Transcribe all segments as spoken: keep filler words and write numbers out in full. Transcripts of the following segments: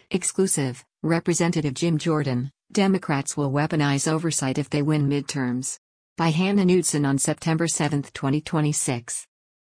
Exclusive, Representative Jim Jordan, Democrats will weaponize oversight if they win midterms. By Hannah Knudsen on September seventh, twenty twenty-six.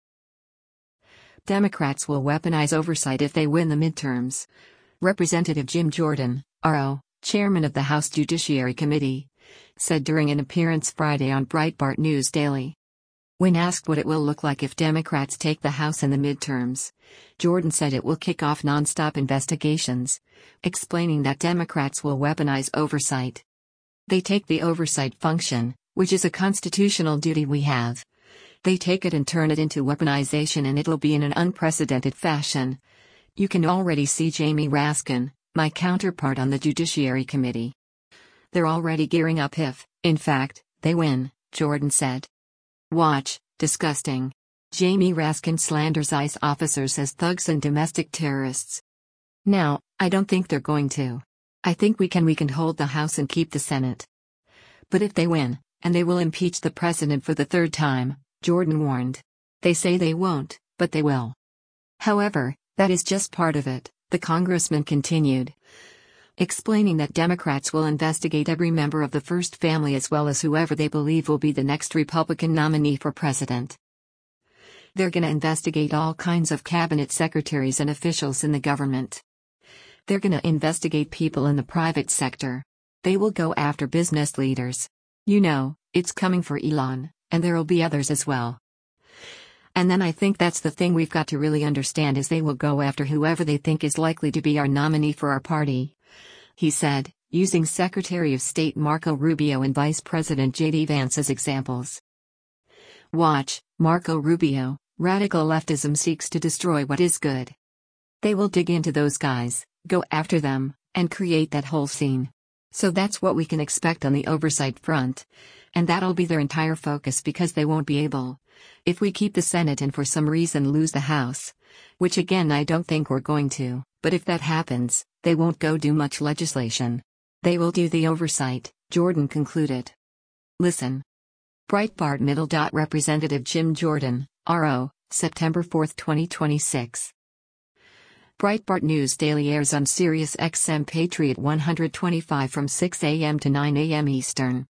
Democrats will weaponize oversight if they win the midterms. Representative Jim Jordan, R O, chairman of the House Judiciary Committee, said during an appearance Friday on Breitbart News Daily. When asked what it will look like if Democrats take the House in the midterms, Jordan said it will kick off nonstop investigations, explaining that Democrats will weaponize oversight. They take the oversight function, which is a constitutional duty we have. They take it and turn it into weaponization, and it'll be in an unprecedented fashion. You can already see Jamie Raskin, my counterpart on the Judiciary Committee. They're already gearing up if, in fact, they win, Jordan said. Watch, disgusting. Jamie Raskin slanders ICE officers as thugs and domestic terrorists. Now, I don't think they're going to. I think we can we can hold the House and keep the Senate. But if they win, and they will impeach the president for the third time, Jordan warned. They say they won't, but they will. However, that is just part of it, the congressman continued, explaining that Democrats will investigate every member of the First Family as well as whoever they believe will be the next Republican nominee for president. They're gonna investigate all kinds of cabinet secretaries and officials in the government. They're gonna investigate people in the private sector. They will go after business leaders. You know, it's coming for Elon, and there'll be others as well. And then I think that's the thing we've got to really understand is they will go after whoever they think is likely to be our nominee for our party, he said, using Secretary of State Marco Rubio and Vice President J D Vance as examples. Watch, Marco Rubio, radical leftism seeks to destroy what is good. They will dig into those guys, go after them, and create that whole scene. So that's what we can expect on the oversight front. And that'll be their entire focus because they won't be able, if we keep the Senate and for some reason lose the House, which again I don't think we're going to, but if that happens, they won't go do much legislation. They will do the oversight, Jordan concluded. Listen. Breitbart Middle. Representative Jim Jordan, R O, September fourth, twenty twenty-six. Breitbart News Daily airs on Sirius X M Patriot one twenty-five from six a m to nine a m Eastern.